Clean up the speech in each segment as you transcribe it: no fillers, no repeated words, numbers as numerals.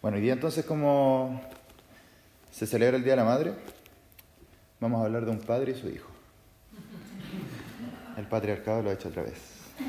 Bueno, y entonces, como se celebra el Día de la Madre, vamos a hablar de un padre y su hijo. El patriarcado lo ha hecho otra vez.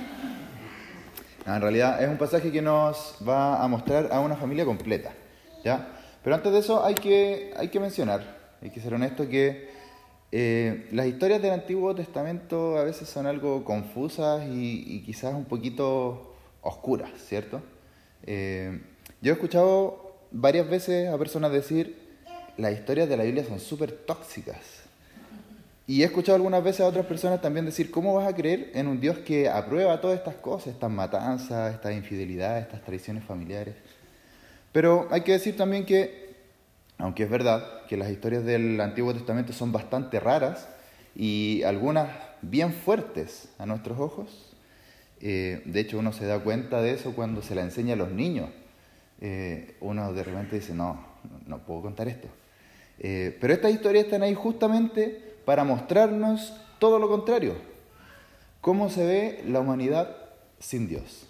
En realidad es un pasaje que nos va a mostrar a una familia completa, ¿ya? Pero antes de eso hay que mencionar, hay que ser honesto que las historias del Antiguo Testamento a veces son algo confusas y quizás un poquito oscuras, ¿cierto? Yo he escuchado varias veces a personas decir las historias de la Biblia son súper tóxicas. Y he escuchado algunas veces a otras personas también decir, ¿cómo vas a creer en un Dios que aprueba todas estas cosas, estas matanzas, estas infidelidades, estas traiciones familiares? Pero hay que decir también que, aunque es verdad que las historias del Antiguo Testamento son bastante raras y algunas bien fuertes a nuestros ojos, de hecho uno se da cuenta de eso cuando se la enseña a los niños. Uno de repente dice, no puedo contar esto. Pero estas historias están ahí justamente para mostrarnos todo lo contrario. Cómo se ve la humanidad sin Dios.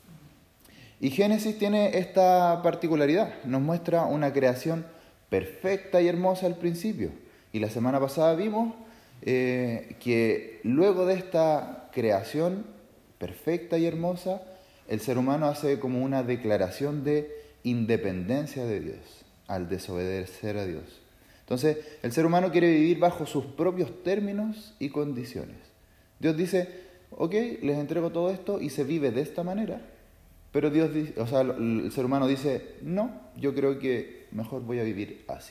Y Génesis tiene esta particularidad. Nos muestra una creación perfecta y hermosa al principio. Y la semana pasada vimos que luego de esta creación perfecta y hermosa, el ser humano hace como una declaración de independencia de Dios al desobedecer a Dios. Entonces, el ser humano quiere vivir bajo sus propios términos y condiciones. Dios dice, ok, les entrego todo esto y se vive de esta manera. Pero Dios dice, el ser humano dice, no, yo creo que mejor voy a vivir así.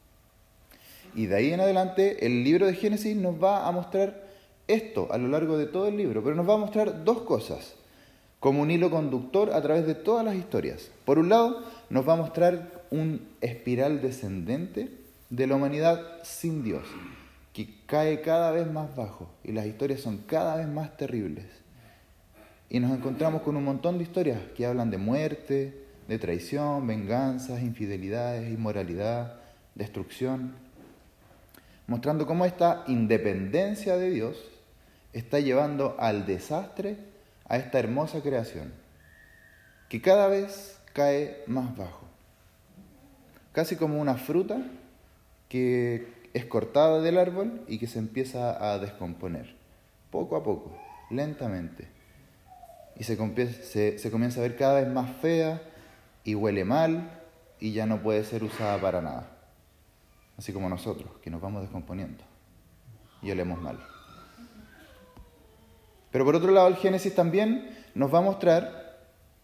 Y de ahí en adelante, el libro de Génesis nos va a mostrar esto a lo largo de todo el libro, pero nos va a mostrar dos cosas, como un hilo conductor a través de todas las historias. Por un lado, nos va a mostrar un espiral descendente de la humanidad sin Dios, que cae cada vez más bajo y las historias son cada vez más terribles. Y nos encontramos con un montón de historias que hablan de muerte, de traición, venganzas, infidelidades, inmoralidad, destrucción, mostrando cómo esta independencia de Dios está llevando al desastre a esta hermosa creación, que cada vez cae más bajo, casi como una fruta que es cortada del árbol y que se empieza a descomponer, poco a poco, lentamente. Y se comienza a ver cada vez más fea y huele mal y ya no puede ser usada para nada. Así como nosotros, que nos vamos descomponiendo y olemos mal. Pero por otro lado, el Génesis también nos va a mostrar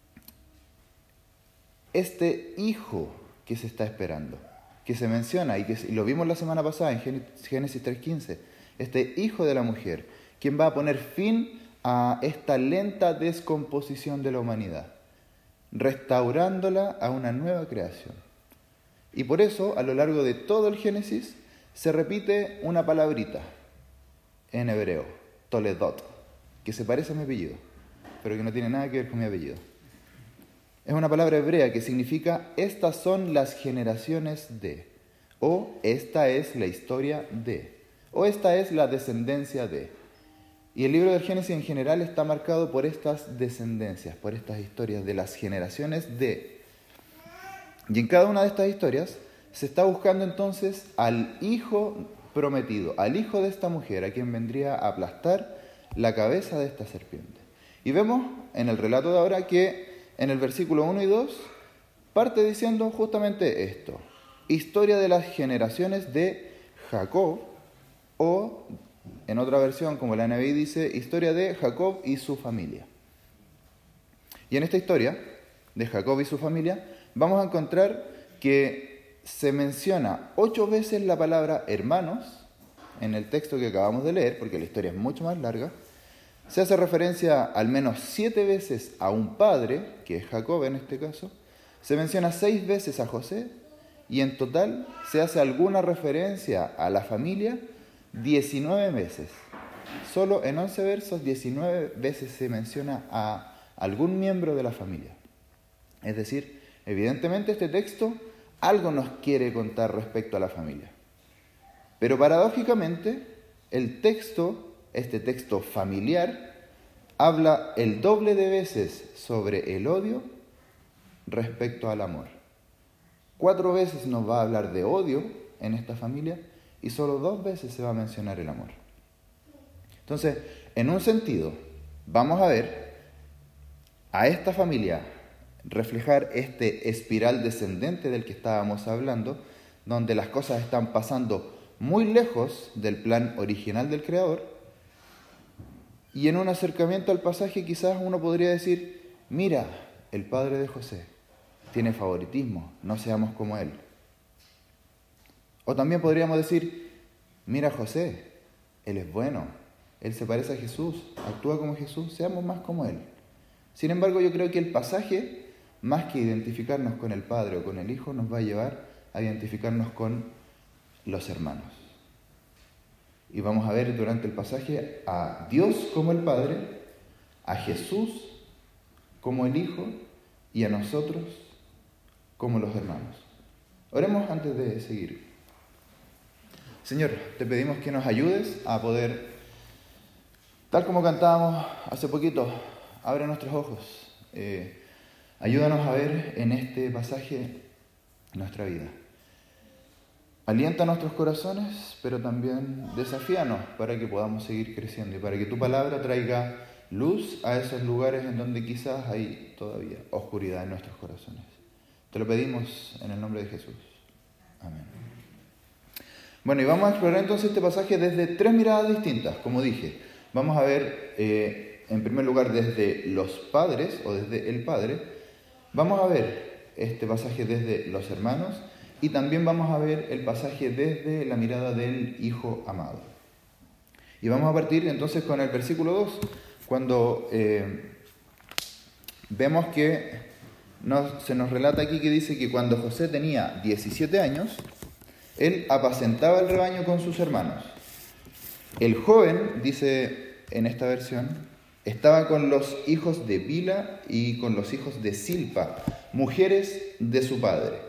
este hijo que se está esperando, que se menciona y lo vimos la semana pasada en Génesis 3:15, este hijo de la mujer, quien va a poner fin a esta lenta descomposición de la humanidad, restaurándola a una nueva creación. Y por eso, a lo largo de todo el Génesis, se repite una palabrita en hebreo, Toledot, que se parece a mi apellido, pero que no tiene nada que ver con mi apellido. Es una palabra hebrea que significa estas son las generaciones de, o esta es la historia de, o esta es la descendencia de. Y el libro del Génesis en general está marcado por estas descendencias, por estas historias de las generaciones de. Y en cada una de estas historias se está buscando entonces al hijo prometido, al hijo de esta mujer, a quien vendría a aplastar la cabeza de esta serpiente. Y vemos en el relato de ahora que en el versículo 1 y 2 parte diciendo justamente esto: historia de las generaciones de Jacob, o en otra versión, como la NBI dice, historia de Jacob y su familia. Y en esta historia de Jacob y su familia vamos a encontrar que se menciona 8 veces la palabra hermanos en el texto que acabamos de leer, porque la historia es mucho más larga. Se hace referencia al menos 7 veces a un padre, que es Jacob en este caso. Se menciona 6 veces a José y en total se hace alguna referencia a la familia 19 veces. Solo en 11 versos 19 veces se menciona a algún miembro de la familia. Es decir, evidentemente este texto algo nos quiere contar respecto a la familia. Pero paradójicamente, este texto familiar, habla el doble de veces sobre el odio respecto al amor. 4 veces nos va a hablar de odio en esta familia y solo 2 veces se va a mencionar el amor. Entonces, en un sentido, vamos a ver a esta familia reflejar este espiral descendente del que estábamos hablando, donde las cosas están pasando muy lejos del plan original del Creador, y en un acercamiento al pasaje quizás uno podría decir, mira, el padre de José tiene favoritismo, no seamos como él. O también podríamos decir, mira José, él es bueno, él se parece a Jesús, actúa como Jesús, seamos más como él. Sin embargo, yo creo que el pasaje, más que identificarnos con el Padre o con el Hijo, nos va a llevar a identificarnos con los hermanos. Y vamos a ver durante el pasaje a Dios como el Padre, a Jesús como el Hijo y a nosotros como los hermanos. Oremos antes de seguir. Señor, te pedimos que nos ayudes a poder, tal como cantábamos hace poquito, abre nuestros ojos. Ayúdanos a ver en este pasaje nuestra vida. Alienta nuestros corazones, pero también desafíanos para que podamos seguir creciendo y para que tu palabra traiga luz a esos lugares en donde quizás hay todavía oscuridad en nuestros corazones. Te lo pedimos en el nombre de Jesús. Amén. Bueno, y vamos a explorar entonces este pasaje desde 3 miradas distintas, como dije. Vamos a ver, en primer lugar, desde los padres o desde el Padre. Vamos a ver este pasaje desde los hermanos y también vamos a ver el pasaje desde la mirada del Hijo amado. Y vamos a partir entonces con el versículo 2, cuando vemos que se nos relata aquí que dice que cuando José tenía 17 años, él apacentaba el rebaño con sus hermanos. El joven, dice en esta versión, estaba con los hijos de Bila y con los hijos de Silpa, mujeres de su padre.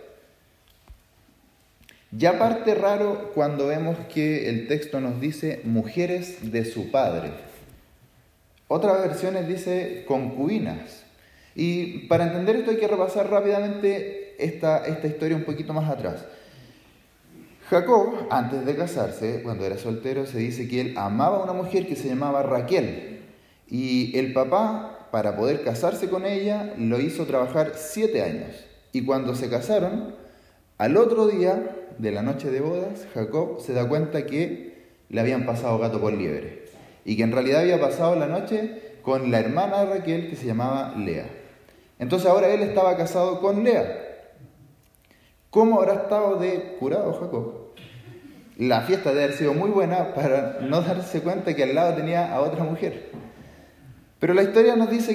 Ya parte raro cuando vemos que el texto nos dice mujeres de su padre. Otras versiones dice concubinas. Y para entender esto hay que repasar rápidamente esta historia un poquito más atrás. Jacob, antes de casarse, cuando era soltero, se dice que él amaba a una mujer que se llamaba Raquel. Y el papá, para poder casarse con ella, lo hizo trabajar 7 años. Y cuando se casaron, al otro día de la noche de bodas, Jacob se da cuenta que le habían pasado gato por liebre. Y que en realidad había pasado la noche con la hermana de Raquel que se llamaba Lea. Entonces ahora él estaba casado con Lea. ¿Cómo habrá estado de curado Jacob? La fiesta debe haber sido muy buena para no darse cuenta que al lado tenía a otra mujer. Pero la historia nos dice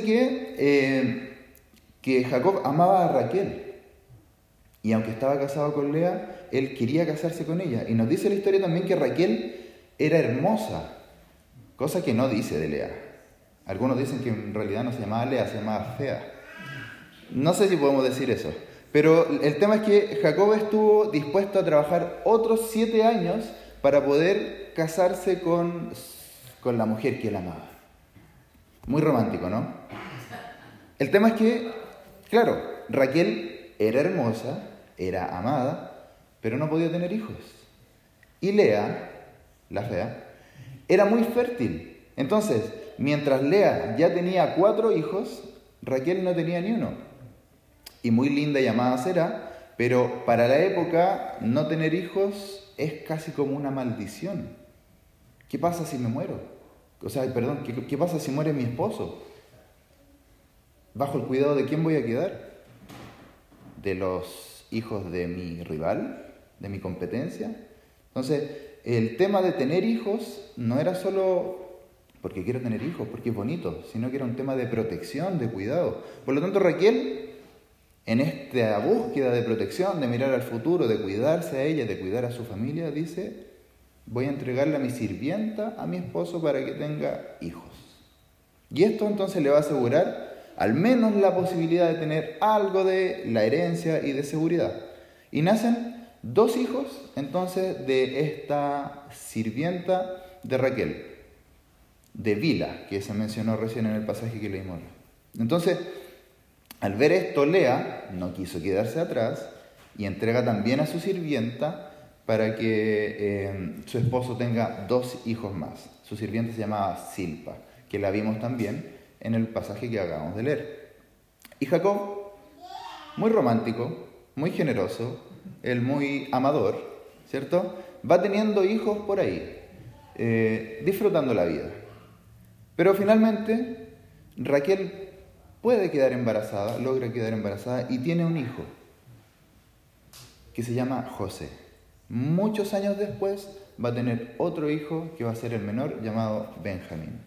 que Jacob amaba a Raquel. Y aunque estaba casado con Lea, él quería casarse con ella. Y nos dice la historia también que Raquel era hermosa, cosa que no dice de Lea. Algunos dicen que en realidad no se llamaba Lea, se llamaba Fea. No sé si podemos decir eso. Pero el tema es que Jacob estuvo dispuesto a trabajar otros 7 años para poder casarse con la mujer que él amaba. Muy romántico, ¿no? El tema es que, claro, Raquel era hermosa, era amada, pero no podía tener hijos. Y Lea, la fea, era muy fértil. Entonces, mientras Lea ya tenía 4 hijos, Raquel no tenía ni uno. Y muy linda y amada será, pero para la época no tener hijos es casi como una maldición. ¿Qué pasa si me muero? ¿Qué pasa si muere mi esposo? ¿Bajo el cuidado de quién voy a quedar? ¿De los hijos de mi rival? ¿De mi competencia? Entonces, el tema de tener hijos no era solo porque quiero tener hijos, porque es bonito, sino que era un tema de protección, de cuidado. Por lo tanto, Raquel, en esta búsqueda de protección, de mirar al futuro, de cuidarse a ella, de cuidar a su familia, dice: voy a entregarle a mi sirvienta, a mi esposo, para que tenga hijos. Y esto entonces le va a asegurar al menos la posibilidad de tener algo de la herencia y de seguridad. Y nacen 2 hijos entonces de esta sirvienta de Raquel, de Bila, que se mencionó recién en el pasaje que leímos. Entonces, al ver esto, Lea no quiso quedarse atrás y entrega también a su sirvienta para que su esposo tenga 2 hijos más. Su sirvienta se llamaba Silpa, que la vimos también en el pasaje que acabamos de leer. Y Jacob, muy romántico, muy generoso, él muy amador, ¿cierto? Va teniendo hijos por ahí, disfrutando la vida. Pero finalmente Raquel puede quedar embarazada, logra quedar embarazada y tiene un hijo que se llama José. Muchos años después va a tener otro hijo que va a ser el menor, llamado Benjamín.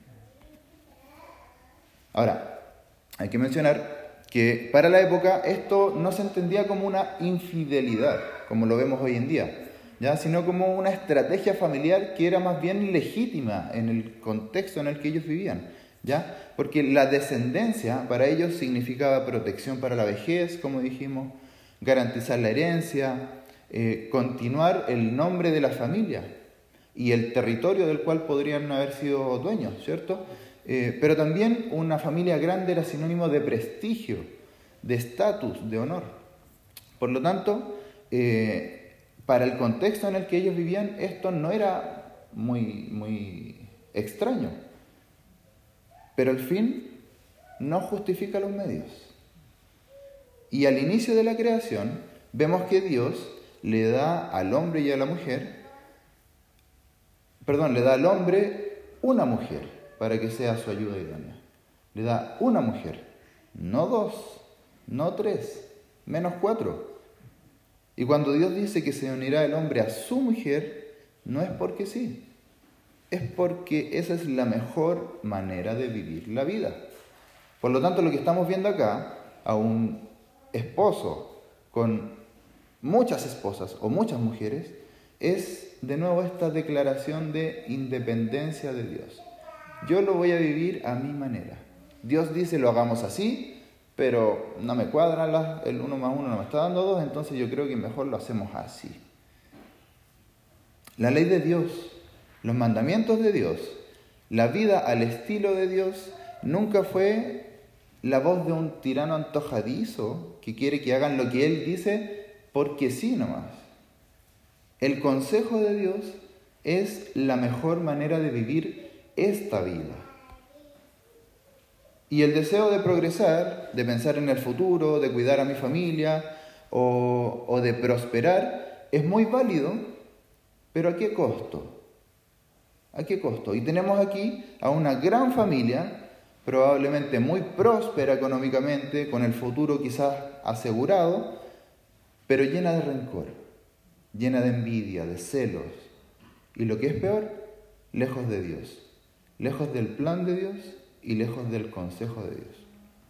Ahora, hay que mencionar que para la época esto no se entendía como una infidelidad, como lo vemos hoy en día, ¿ya? Sino como una estrategia familiar que era más bien legítima en el contexto en el que ellos vivían, ¿ya? Porque la descendencia para ellos significaba protección para la vejez, como dijimos, garantizar la herencia, continuar el nombre de la familia y el territorio del cual podrían haber sido dueños, ¿cierto? Pero también una familia grande era sinónimo de prestigio, de estatus, de honor. Por lo tanto, para el contexto en el que ellos vivían, esto no era muy extraño. Pero el fin no justifica los medios. Y al inicio de la creación, vemos que Dios le da al hombre y a la mujer, le da al hombre una mujer para que sea su ayuda idónea. Le da una mujer, no 2, no 3, menos 4. Y cuando Dios dice que se unirá el hombre a su mujer, no es porque sí, es porque esa es la mejor manera de vivir la vida. Por lo tanto, lo que estamos viendo acá, a un esposo con muchas esposas o muchas mujeres, es de nuevo esta declaración de independencia de Dios. Yo lo voy a vivir a mi manera. Dios dice lo hagamos así, pero no me cuadra, el 1 más 1 no me está dando 2, entonces yo creo que mejor lo hacemos así. La ley de Dios, los mandamientos de Dios, la vida al estilo de Dios, nunca fue la voz de un tirano antojadizo que quiere que hagan lo que él dice porque sí nomás. El consejo de Dios es la mejor manera de vivir esta vida. Y el deseo de progresar, de pensar en el futuro, de cuidar a mi familia o de prosperar, es muy válido, pero ¿a qué costo? ¿A qué costo? Y tenemos aquí a una gran familia, probablemente muy próspera económicamente, con el futuro quizás asegurado, pero llena de rencor, llena de envidia, de celos. Y lo que es peor, lejos de Dios, lejos del plan de Dios y lejos del consejo de Dios.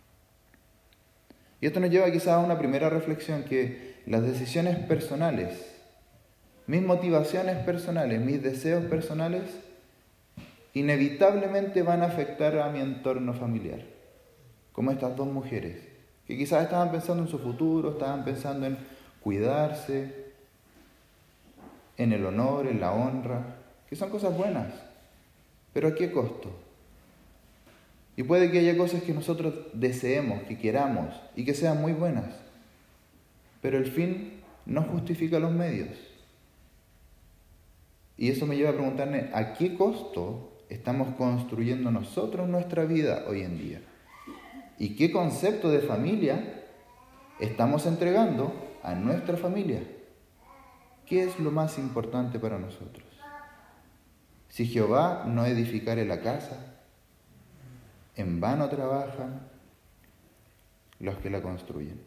Y esto nos lleva quizás a una primera reflexión, que las decisiones personales, mis motivaciones personales, mis deseos personales, inevitablemente van a afectar a mi entorno familiar. Como estas 2 mujeres, que quizás estaban pensando en su futuro, estaban pensando en cuidarse, en el honor, en la honra, que son cosas buenas, pero ¿a qué costo? Y puede que haya cosas que nosotros deseemos, que queramos y que sean muy buenas, pero el fin no justifica los medios. Y eso me lleva a preguntarme, ¿a qué costo estamos construyendo nosotros nuestra vida hoy en día? ¿Y qué concepto de familia estamos entregando a nuestra familia? ¿Qué es lo más importante para nosotros? Si Jehová no edificare la casa, en vano trabajan los que la construyen.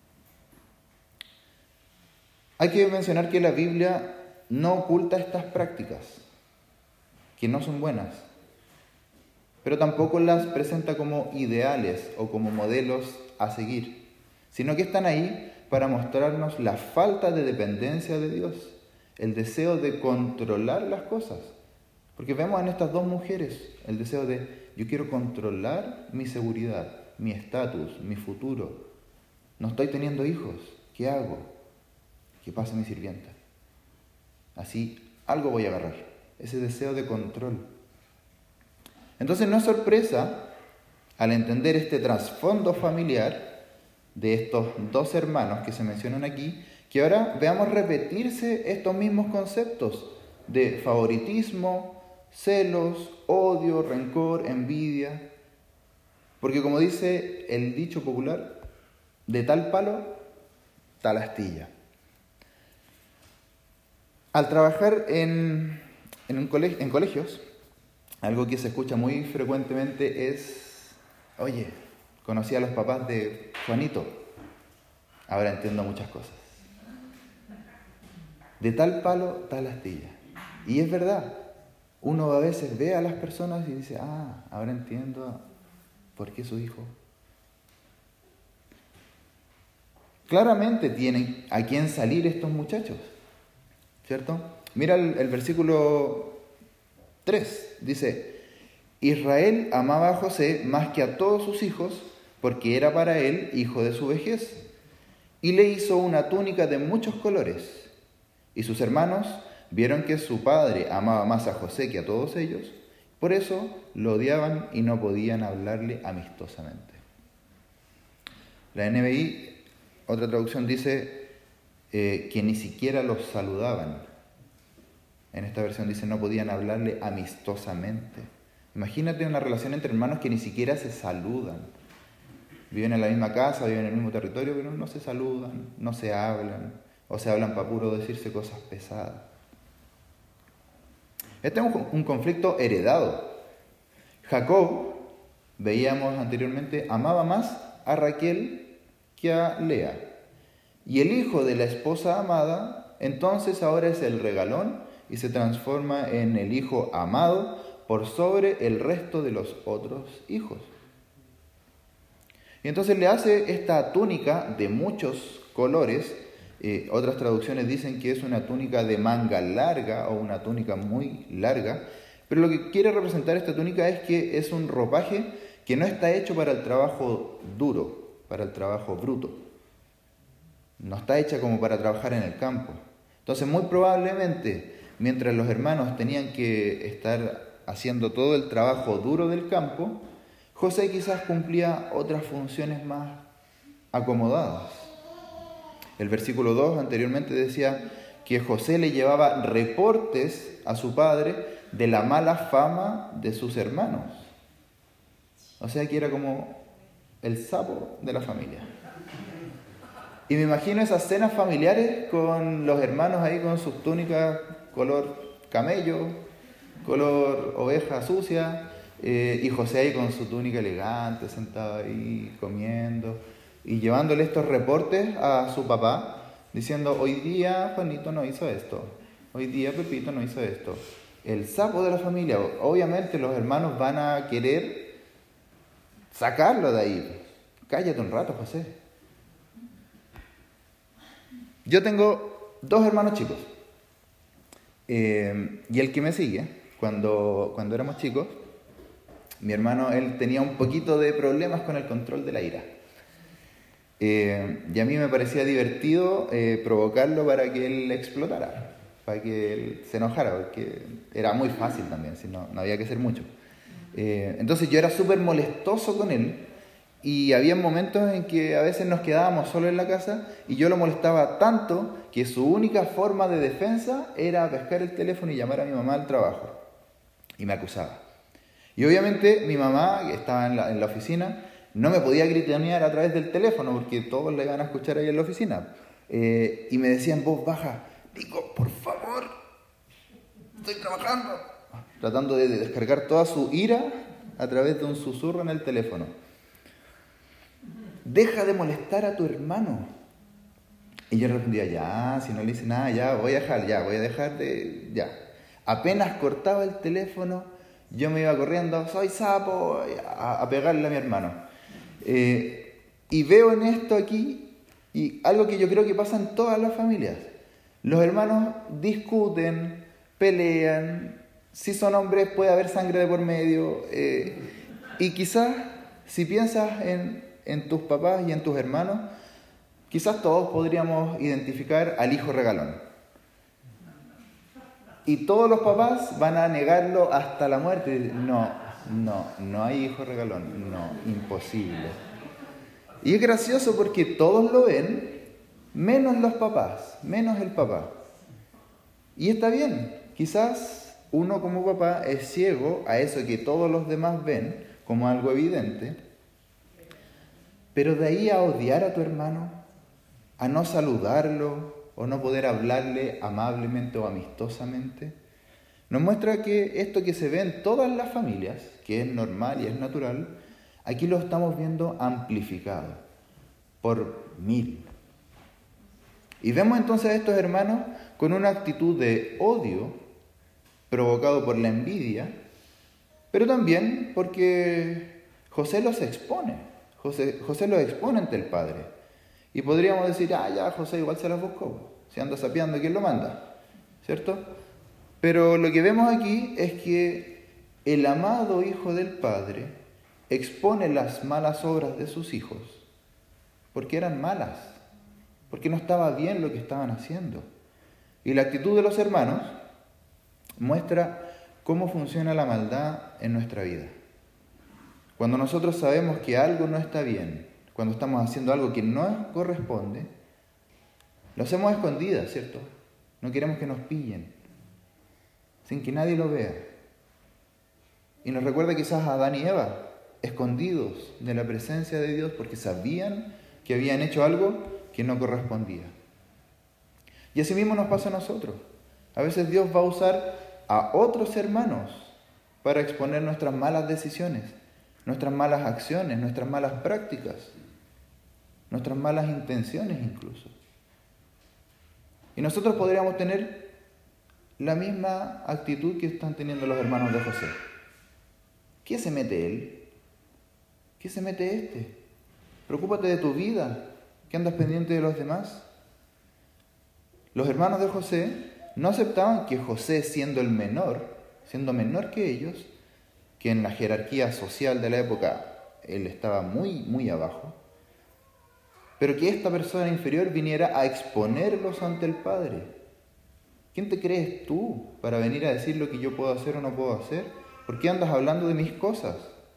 Hay que mencionar que la Biblia no oculta estas prácticas, que no son buenas, pero tampoco las presenta como ideales o como modelos a seguir, sino que están ahí para mostrarnos la falta de dependencia de Dios, el deseo de controlar las cosas. Porque vemos en estas 2 mujeres el deseo de, yo quiero controlar mi seguridad, mi estatus, mi futuro. No estoy teniendo hijos, ¿qué hago? Que pase mi sirvienta. Así, algo voy a agarrar, ese deseo de control. Entonces no es sorpresa, al entender este trasfondo familiar de estos 2 hermanos que se mencionan aquí, que ahora veamos repetirse estos mismos conceptos de favoritismo, celos, odio, rencor, envidia. Porque como dice el dicho popular, de tal palo, tal astilla. Al trabajar en colegios, algo que se escucha muy frecuentemente es: oye, conocí a los papás de Juanito, ahora entiendo muchas cosas. De tal palo, tal astilla. Y es verdad, uno a veces ve a las personas y dice: ahora entiendo por qué su hijo. Claramente tienen a quién salir estos muchachos, ¿cierto? Mira el versículo 3, dice: Israel amaba a José más que a todos sus hijos, porque era para él hijo de su vejez, y le hizo una túnica de muchos colores. Y sus hermanos vieron que su padre amaba más a José que a todos ellos, por eso lo odiaban y no podían hablarle amistosamente. La NBI, otra traducción, dice que ni siquiera los saludaban. En esta versión dice: no podían hablarle amistosamente. Imagínate una relación entre hermanos que ni siquiera se saludan. Viven en la misma casa, viven en el mismo territorio, pero no se saludan, no se hablan, o se hablan para puro decirse cosas pesadas. Este es un conflicto heredado. Jacob, veíamos anteriormente, amaba más a Raquel que a Lea. Y el hijo de la esposa amada, entonces ahora es el regalón y se transforma en el hijo amado por sobre el resto de los otros hijos. Y entonces le hace esta túnica de muchos colores. Otras traducciones dicen que es una túnica de manga larga o una túnica muy larga, pero lo que quiere representar esta túnica es que es un ropaje que no está hecho para el trabajo duro, para el trabajo bruto. No está hecha como para trabajar en el campo. Entonces, muy probablemente, mientras los hermanos tenían que estar haciendo todo el trabajo duro del campo, José quizás cumplía otras funciones más acomodadas. El versículo 2 anteriormente decía que José le llevaba reportes a su padre de la mala fama de sus hermanos. O sea que era como el sapo de la familia. Y me imagino esas cenas familiares con los hermanos ahí con sus túnicas color camello, color oveja sucia, y José ahí con su túnica elegante, sentado ahí comiendo y llevándole estos reportes a su papá, diciendo: hoy día Juanito no hizo esto, hoy día Pepito no hizo esto. El sapo de la familia. Obviamente los hermanos van a querer sacarlo de ahí. Cállate un rato, José. Yo tengo 2 hermanos chicos. Y el que me sigue, cuando éramos chicos, mi hermano, él tenía un poquito de problemas con el control de la ira. Y a mí me parecía divertido provocarlo para que él explotara, para que él se enojara, porque era muy fácil también, si no había que hacer mucho. Entonces yo era súper molestoso con él, y había momentos en que a veces nos quedábamos solos en la casa y yo lo molestaba tanto que su única forma de defensa era pescar el teléfono y llamar a mi mamá al trabajo, y me acusaba. Y obviamente mi mamá, que estaba en la oficina, no me podía gritonear a través del teléfono porque todos le iban a escuchar ahí en la oficina. Y me decía en voz baja: Nico, por favor, estoy trabajando. Tratando de descargar toda su ira a través de un susurro en el teléfono. Deja de molestar a tu hermano. Y yo respondía: ya, si no le hice nada, ya voy a dejar de... Ya. Apenas cortaba el teléfono, yo me iba corriendo: soy sapo, a pegarle a mi hermano. Y veo en esto aquí, y algo que yo creo que pasa en todas las familias. Los hermanos discuten, pelean, si son hombres puede haber sangre de por medio, y quizás si piensas en tus papás y en tus hermanos, quizás todos podríamos identificar al hijo regalón. Y todos los papás van a negarlo hasta la muerte. No hay hijo regalón, no, imposible. Y es gracioso porque todos lo ven, menos los papás, menos el papá. Y está bien, quizás uno como papá es ciego a eso que todos los demás ven como algo evidente, pero de ahí a odiar a tu hermano, a no saludarlo o no poder hablarle amablemente o amistosamente, nos muestra que esto que se ve en todas las familias, que es normal y es natural, aquí lo estamos viendo amplificado por 1000. Y vemos entonces a estos hermanos con una actitud de odio provocado por la envidia, pero también porque José los expone. José los expone ante el Padre. Y podríamos decir, ya José igual se las buscó, si anda sapeando, ¿quién lo manda? ¿Cierto? Pero lo que vemos aquí es que el amado Hijo del Padre expone las malas obras de sus hijos, porque eran malas, porque no estaba bien lo que estaban haciendo. Y la actitud de los hermanos muestra cómo funciona la maldad en nuestra vida. Cuando nosotros sabemos que algo no está bien, cuando estamos haciendo algo que no corresponde, lo hacemos a escondidas, ¿cierto? No queremos que nos pillen, sin que nadie lo vea. Y nos recuerda quizás a Adán y Eva, escondidos de la presencia de Dios porque sabían que habían hecho algo que no correspondía. Y así mismo nos pasa a nosotros. A veces Dios va a usar a otros hermanos para exponer nuestras malas decisiones, nuestras malas acciones, nuestras malas prácticas, nuestras malas intenciones incluso. Y nosotros podríamos tener la misma actitud que están teniendo los hermanos de José. ¿Qué se mete él? ¿Qué se mete este? Preocúpate de tu vida, que andas pendiente de los demás. Los hermanos de José no aceptaban que José, siendo menor que ellos, que en la jerarquía social de la época él estaba muy, muy abajo, pero que esta persona inferior viniera a exponerlos ante el Padre. ¿Quién te crees tú para venir a decir lo que yo puedo hacer o no puedo hacer? ¿Por qué andas hablando de mis cosas?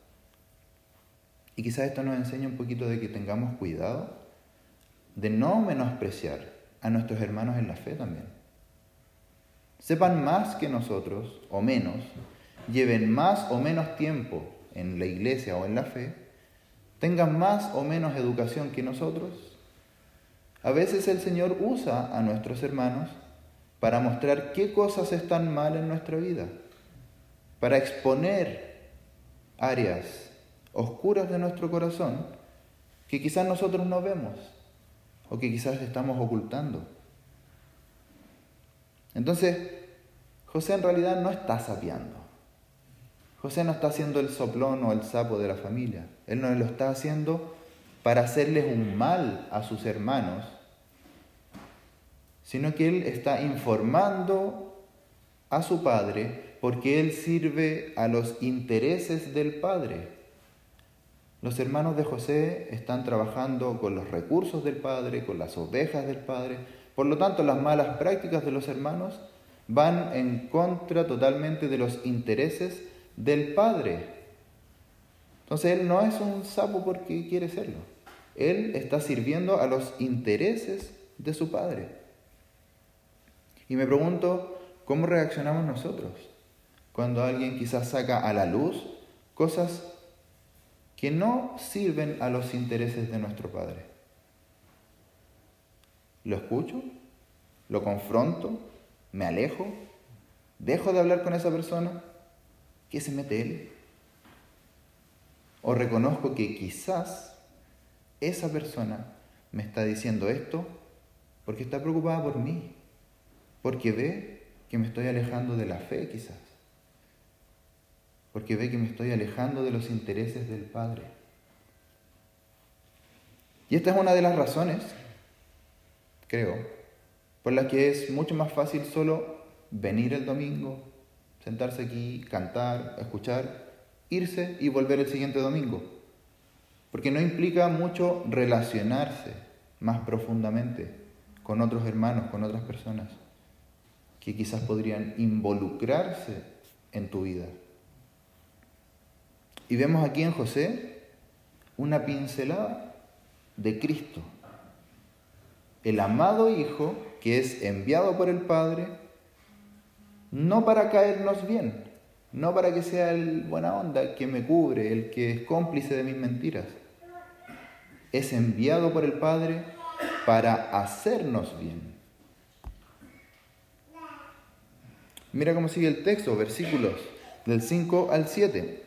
Y quizás esto nos enseña un poquito de que tengamos cuidado de no menospreciar a nuestros hermanos en la fe también. Sepan más que nosotros o menos, lleven más o menos tiempo en la iglesia o en la fe, tengan más o menos educación que nosotros. A veces el Señor usa a nuestros hermanos para mostrar qué cosas están mal en nuestra vida, para exponer áreas oscuras de nuestro corazón que quizás nosotros no vemos o que quizás estamos ocultando. Entonces, José en realidad no está sapeando. José no está haciendo el soplón o el sapo de la familia. Él no lo está haciendo para hacerles un mal a sus hermanos, sino que él está informando a su padre porque él sirve a los intereses del padre. Los hermanos de José están trabajando con los recursos del padre, con las ovejas del padre. Por lo tanto, las malas prácticas de los hermanos van en contra totalmente de los intereses del padre. Entonces él no es un sapo porque quiere serlo. Él está sirviendo a los intereses de su padre. Y me pregunto, ¿cómo reaccionamos nosotros cuando alguien quizás saca a la luz cosas que no sirven a los intereses de nuestro padre? ¿Lo escucho? ¿Lo confronto? ¿Me alejo? ¿Dejo de hablar con esa persona? ¿Qué se mete él? ¿O reconozco que quizás esa persona me está diciendo esto porque está preocupada por mí? Porque ve que me estoy alejando de la fe quizás. Porque ve que me estoy alejando de los intereses del Padre. Y esta es una de las razones, creo, por las que es mucho más fácil solo venir el domingo, sentarse aquí, cantar, escuchar, irse y volver el siguiente domingo. Porque no implica mucho relacionarse más profundamente con otros hermanos, con otras personas que quizás podrían involucrarse en tu vida. Y vemos aquí en José una pincelada de Cristo. el amado Hijo que es enviado por el Padre, no para caernos bien, no para que sea el buena onda, el que me cubre, el que es cómplice de mis mentiras. Es enviado por el Padre para hacernos bien. Mira cómo sigue el texto, versículos del 5 al 7.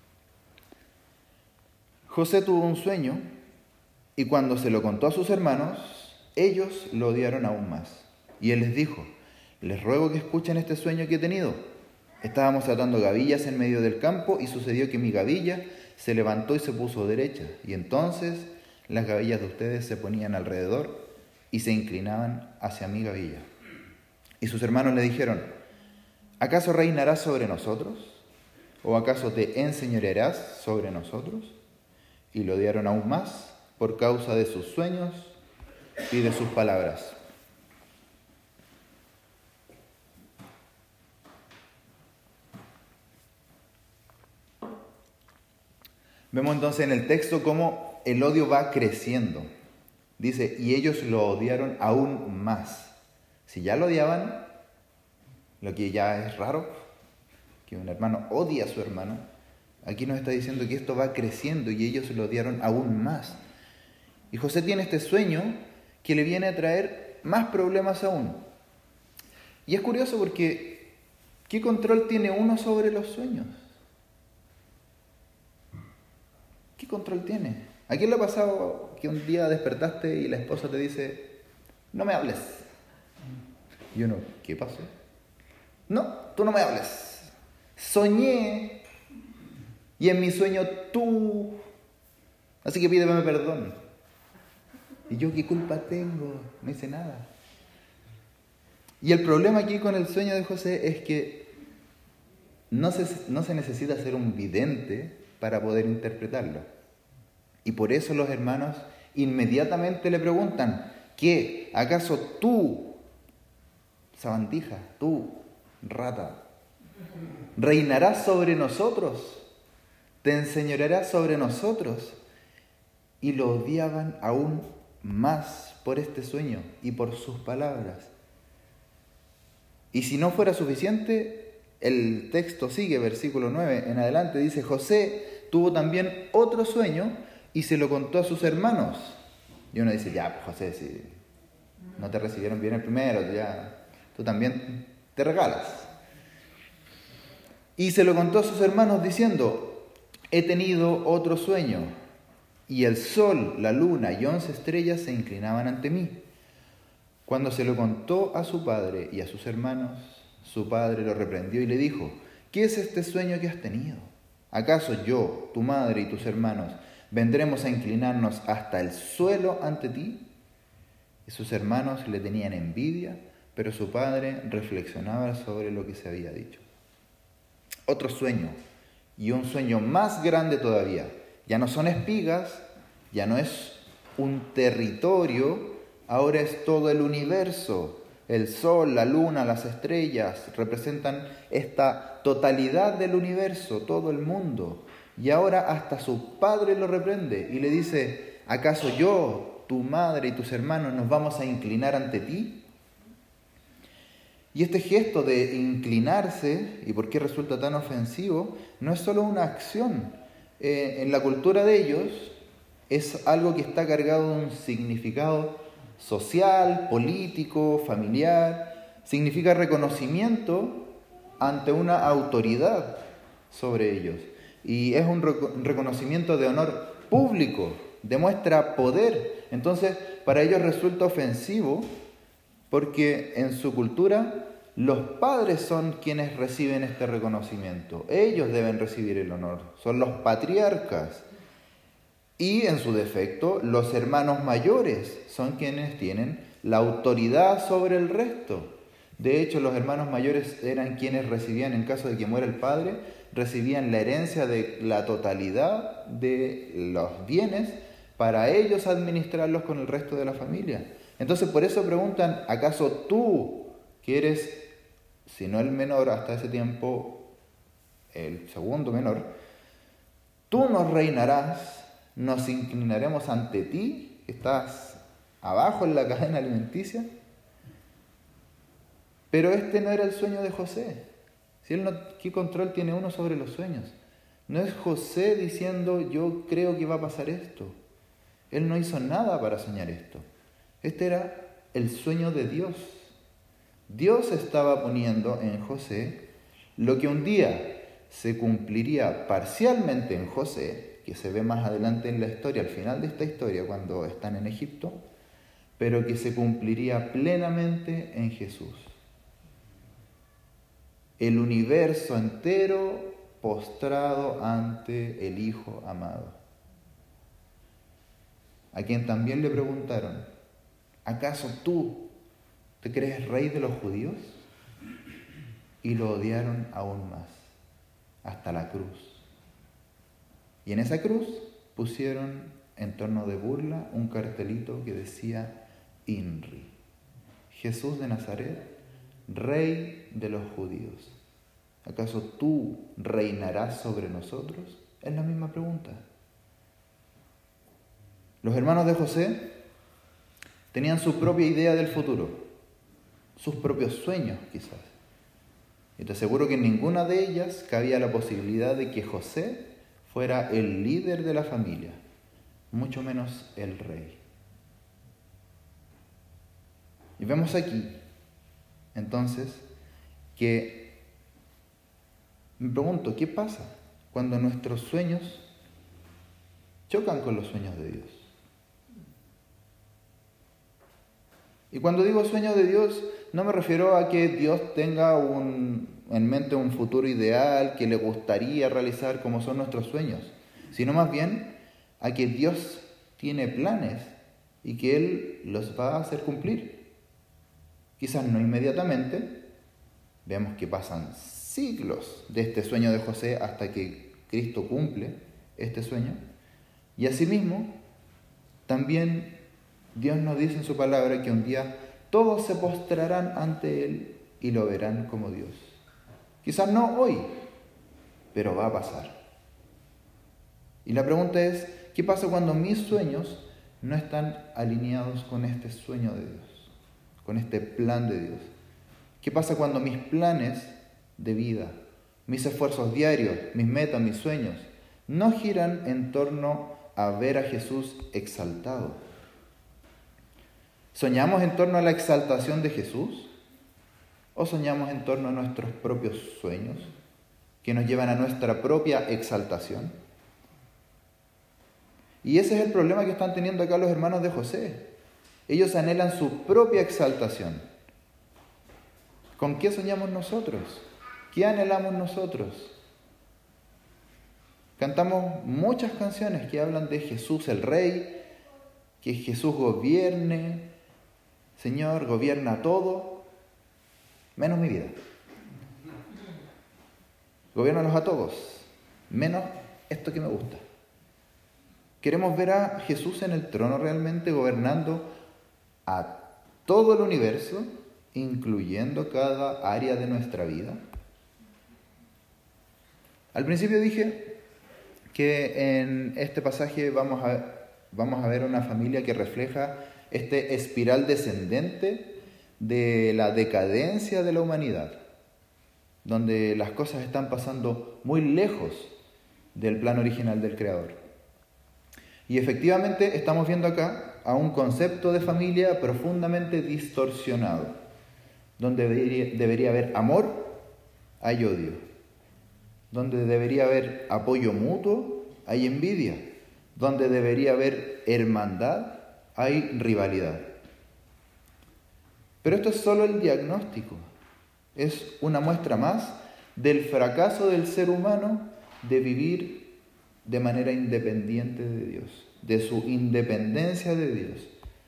José tuvo un sueño y cuando se lo contó a sus hermanos, ellos lo odiaron aún más. Y él les dijo: les ruego que escuchen este sueño que he tenido. Estábamos atando gavillas en medio del campo y sucedió que mi gavilla se levantó y se puso derecha. Y entonces las gavillas de ustedes se ponían alrededor y se inclinaban hacia mi gavilla. Y sus hermanos le dijeron: ¿acaso reinarás sobre nosotros? ¿O acaso te enseñorearás sobre nosotros? Y lo odiaron aún más por causa de sus sueños y de sus palabras. Vemos entonces en el texto cómo el odio va creciendo. Dice, y ellos lo odiaron aún más. Si ya lo odiaban, lo que ya es raro, que un hermano odia a su hermano, aquí nos está diciendo que esto va creciendo y ellos lo odiaron aún más. Y José tiene este sueño que le viene a traer más problemas aún. Y es curioso porque, ¿qué control tiene uno sobre los sueños? ¿Qué control tiene? ¿A quién le ha pasado que un día despertaste y la esposa te dice: no me hables? Y uno, ¿qué pasó? No, tú no me hables. Soñé y en mi sueño tú, así que pídeme perdón. ¿Y yo qué culpa tengo? No hice nada. Y el problema aquí con el sueño de José es que no se necesita ser un vidente para poder interpretarlo. Y por eso los hermanos inmediatamente le preguntan: ¿qué? ¿Acaso tú, sabandija, tú, rata, reinarás sobre nosotros? ¿Te enseñorearás sobre nosotros? Y lo odiaban aún más por este sueño y por sus palabras. Y si no fuera suficiente, el texto sigue, versículo 9 en adelante, dice: José tuvo también otro sueño y se lo contó a sus hermanos. Y uno dice: ya, pues José, si no te recibieron bien el primero, ya tú también te regalas. Y se lo contó a sus hermanos diciendo: he tenido otro sueño, y el sol, la luna y 11 estrellas se inclinaban ante mí. Cuando se lo contó a su padre y a sus hermanos, su padre lo reprendió y le dijo: ¿qué es este sueño que has tenido? ¿Acaso yo, tu madre y tus hermanos vendremos a inclinarnos hasta el suelo ante ti? Y sus hermanos le tenían envidia, pero su padre reflexionaba sobre lo que se había dicho. Otro sueño, y un sueño más grande todavía. Ya no son espigas, ya no es un territorio, ahora es todo el universo. El sol, la luna, las estrellas representan esta totalidad del universo, todo el mundo. Y ahora hasta su padre lo reprende y le dice: ¿acaso yo, tu madre y tus hermanos nos vamos a inclinar ante ti? Y este gesto de inclinarse, ¿y por qué resulta tan ofensivo? No es solo una acción. En la cultura de ellos es algo que está cargado de un significado social, político, familiar. Significa reconocimiento ante una autoridad sobre ellos. Y es un reconocimiento de honor público, demuestra poder. Entonces, para ellos resulta ofensivo porque en su cultura los padres son quienes reciben este reconocimiento. Ellos deben recibir el honor, son los patriarcas. Y en su defecto, los hermanos mayores son quienes tienen la autoridad sobre el resto. De hecho, los hermanos mayores eran quienes recibían, en caso de que muera el padre, recibían la herencia de la totalidad de los bienes para ellos administrarlos con el resto de la familia. Entonces, por eso preguntan: ¿acaso tú, que eres, si no el menor hasta ese tiempo, el segundo menor, tú nos reinarás, nos inclinaremos ante ti, que estás abajo en la cadena alimenticia. Pero este no era el sueño de José. Si él no, ¿qué control tiene uno sobre los sueños? No es José diciendo, yo creo que va a pasar esto. Él no hizo nada para soñar esto. Este era el sueño de Dios. Dios estaba poniendo en José lo que un día se cumpliría parcialmente en José, que se ve más adelante en la historia, al final de esta historia, cuando están en Egipto, pero que se cumpliría plenamente en Jesús. El universo entero postrado ante el Hijo amado, a quien también le preguntaron, ¿acaso tú te crees rey de los judíos? Y lo odiaron aún más, hasta la cruz. Y en esa cruz pusieron en torno de burla un cartelito que decía INRI, Jesús de Nazaret, Rey de los judíos. ¿Acaso tú reinarás sobre nosotros? Es la misma pregunta. Los hermanos de José tenían su propia idea del futuro, sus propios sueños quizás. Y te aseguro que en ninguna de ellas cabía la posibilidad de que José fuera el líder de la familia, mucho menos el rey. Y vemos aquí, entonces, que me pregunto, ¿qué pasa cuando nuestros sueños chocan con los sueños de Dios? Y cuando digo sueños de Dios, no me refiero a que Dios tenga en mente un futuro ideal que le gustaría realizar como son nuestros sueños, sino más bien a que Dios tiene planes y que Él los va a hacer cumplir. Quizás no inmediatamente, vemos que pasan siglos de este sueño de José hasta que Cristo cumple este sueño, y asimismo también Dios nos dice en su palabra que un día todos se postrarán ante Él y lo verán como Dios. Quizás no hoy, pero va a pasar. Y la pregunta es, ¿qué pasa cuando mis sueños no están alineados con este sueño de Dios, con este plan de Dios? ¿Qué pasa cuando mis planes de vida, mis esfuerzos diarios, mis metas, mis sueños, no giran en torno a ver a Jesús exaltado? ¿Soñamos en torno a la exaltación de Jesús? ¿O soñamos en torno a nuestros propios sueños que nos llevan a nuestra propia exaltación? Y ese es el problema que están teniendo acá los hermanos de José. Ellos anhelan su propia exaltación. ¿Con qué soñamos nosotros? ¿Qué anhelamos nosotros? Cantamos muchas canciones que hablan de Jesús el Rey, que Jesús gobierne. Señor, gobierna todo, menos mi vida. Gobiérnalos a todos, menos esto que me gusta. ¿Queremos ver a Jesús en el trono realmente gobernando a todo el universo, incluyendo cada área de nuestra vida? Al principio dije que en este pasaje vamos a ver una familia que refleja este espiral descendente de la decadencia de la humanidad, donde las cosas están pasando muy lejos del plan original del Creador. Y efectivamente estamos viendo acá a un concepto de familia profundamente distorsionado, donde debería haber amor, hay odio. Donde debería haber apoyo mutuo, hay envidia. Donde debería haber hermandad, hay rivalidad. Pero esto es solo el diagnóstico. Es una muestra más del fracaso del ser humano de vivir de manera independiente de Dios, de su independencia de Dios.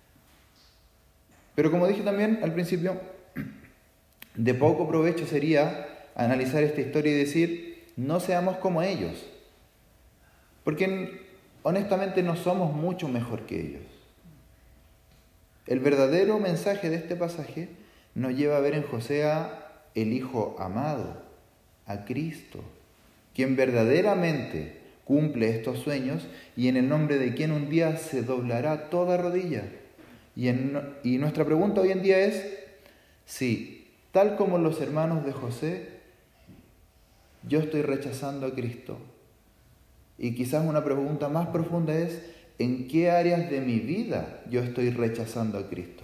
Pero como dije también al principio, de poco provecho sería analizar esta historia y decir, no seamos como ellos, porque honestamente no somos mucho mejor que ellos. El verdadero mensaje de este pasaje nos lleva a ver en José a el Hijo amado, a Cristo, quien verdaderamente cumple estos sueños y en el nombre de quien un día se doblará toda rodilla Y nuestra pregunta hoy en día es si, tal como los hermanos de José, yo estoy rechazando a Cristo. Y quizás una pregunta más profunda es, ¿en qué áreas de mi vida yo estoy rechazando a Cristo?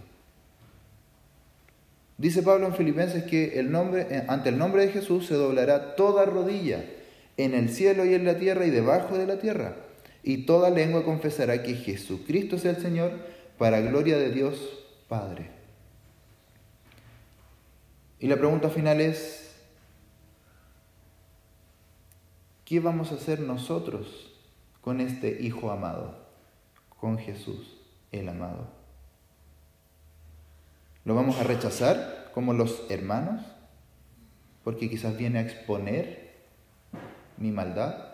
Dice Pablo en Filipenses que ante el nombre de Jesús se doblará toda rodilla, en el cielo y en la tierra y debajo de la tierra, y toda lengua confesará que Jesucristo es el Señor, para gloria de Dios Padre. Y la pregunta final es, ¿qué vamos a hacer nosotros con este Hijo amado, con Jesús el amado? ¿Lo vamos a rechazar como los hermanos? Porque quizás viene a exponer mi maldad.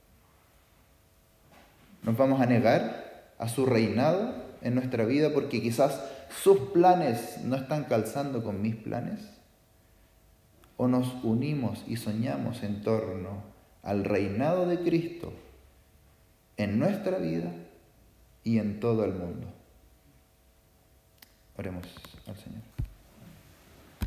¿Nos vamos a negar a su reinado en nuestra vida porque quizás sus planes no están calzando con mis planes? ¿O nos unimos y soñamos en torno al reinado de Cristo en nuestra vida y en todo el mundo? Oremos al Señor.